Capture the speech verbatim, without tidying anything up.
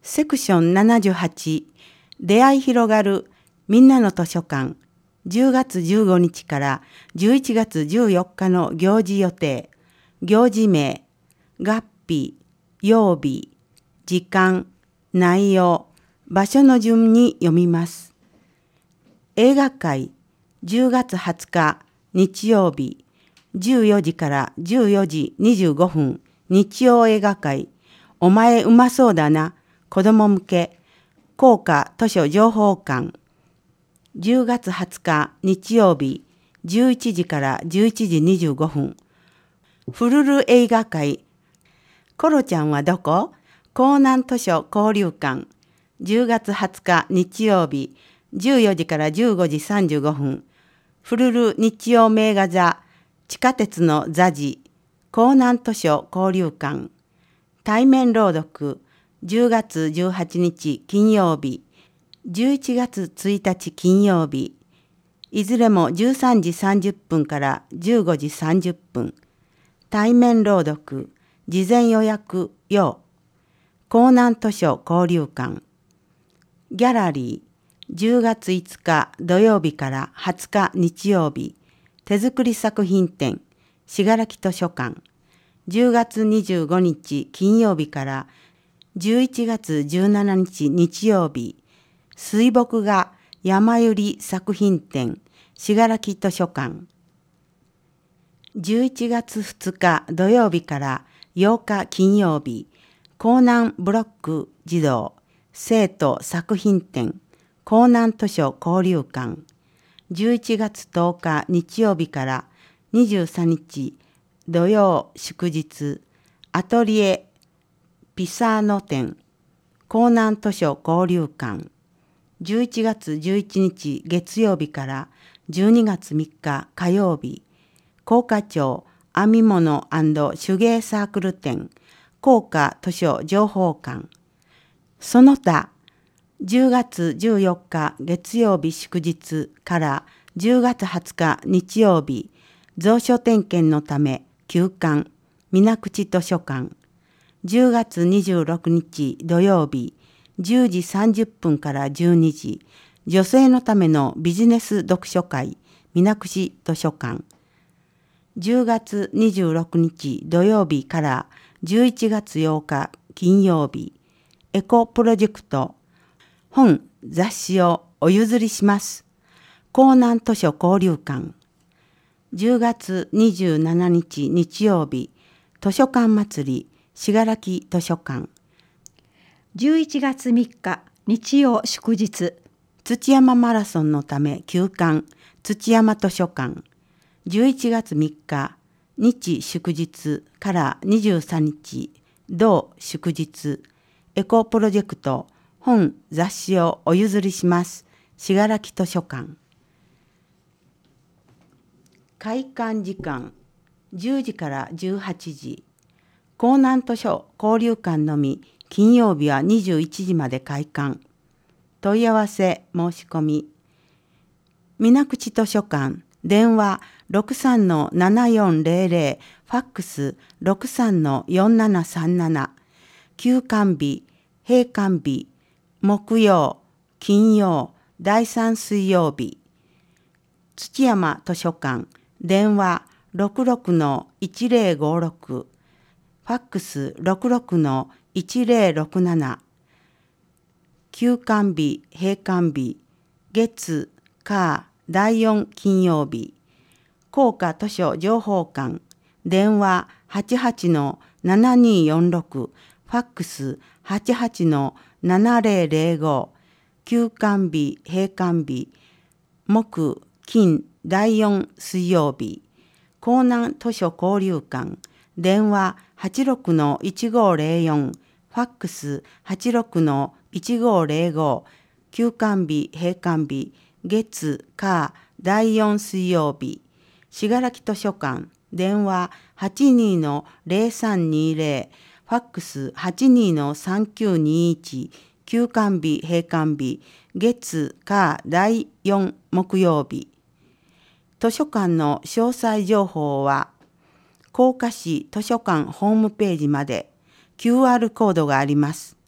セクションななじゅうはち、出会い広がるみんなの図書館、じゅうがつじゅうごにちからじゅういちがつじゅうよっかの行事予定、行事名、月日、曜日、時間、内容、場所の順に読みます。映画会、じゅうがつはつか日曜日、じゅうよじからじゅうよじにじゅうごふん、日曜映画会、お前うまそうだな、子供向け、高価図書情報館。じゅうがつはつか日曜日、じゅういちじからじゅういちじにじゅうごふん。フルル映画会。コロちゃんはどこ？江南図書交流館。じゅうがつはつか日曜日、じゅうよじからじゅうごじさんじゅうごふん。フルル日曜名画座。地下鉄の座事。江南図書交流館。対面朗読。じゅうがつじゅうはちにち金曜日、じゅういちがつついたち金曜日、いずれもじゅうさんじさんじゅっぷんからじゅうごじさんじゅっぷん。対面朗読、事前予約要。江南図書交流館。ギャラリー、じゅうがついつか土曜日からはつか日曜日、手作り作品展、信楽図書館。じゅうがつにじゅうごにち金曜日からじゅういちがつじゅうしちにち日曜日、水墨画山百合作品展、信楽図書館。じゅういちがつふつか土曜日からようか金曜日、江南ブロック児童生徒作品展、江南図書交流館。じゅういちがつとおか日曜日からにじゅうさんにち土曜祝日、アトリエピサーノ展、江南図書交流館。じゅういちがつじゅういちにち月曜日からじゅうにがつみっか火曜日、高架町編み物&手芸サークル展、高架図書情報館。その他、じゅうがつじゅうよっか月曜日祝日からじゅうがつはつか日曜日、蔵書点検のため休館、水口図書館。じゅうがつにじゅうろくにち土曜日、じゅうじさんじゅっぷんからじゅうにじ、女性のためのビジネス読書会、水口図書館。じゅうがつにじゅうろくにち土曜日からじゅういちがつようか金曜日、エコプロジェクト、本雑誌をお譲りします。江南図書交流館。じゅうがつにじゅうしちにち日曜日、図書館祭り、信楽図書館。 じゅういちがつみっか日曜祝日、 土山マラソンのため休館、土山図書館。じゅういちがつみっか日祝日からにじゅうさんにち同祝日、エコプロジェクト本雑誌をお譲りします。信楽図書館。開館時間じゅうじからじゅうはちじ。江南図書交流館のみ金曜日はにじゅういちじまで開館。問い合わせ申し込み。水口図書館電話 ろくさんのななよんぜろぜろ ファックス ろくさんのよんななさんなな。休館日閉館日木曜金曜だいさん水曜日。土山図書館電話 ろくろくのいちぜろごろく。ファックス ろくろくのいちぜろろくなな。休館日、閉館日、月、火、だいよん金曜日。高架図書情報館、電話 はちはちのななによんろく、ファックス はちはちのななぜろぜろご。休館日、閉館日、木、金、だいよん水曜日。江南図書交流館、電話 はちろくのいちごぜろよん、ファックス はちろくのいちごぜろご、休館日、閉館日、月、火、だいよん水曜日。信楽図書館、電話 はちにのぜろさんにぜろ、ファックス はちにのさんきゅうにいち、休館日、閉館日、月、火、だいよん木曜日。図書館の詳細情報は、甲賀市図書館ホームページまで キューアール コードがあります。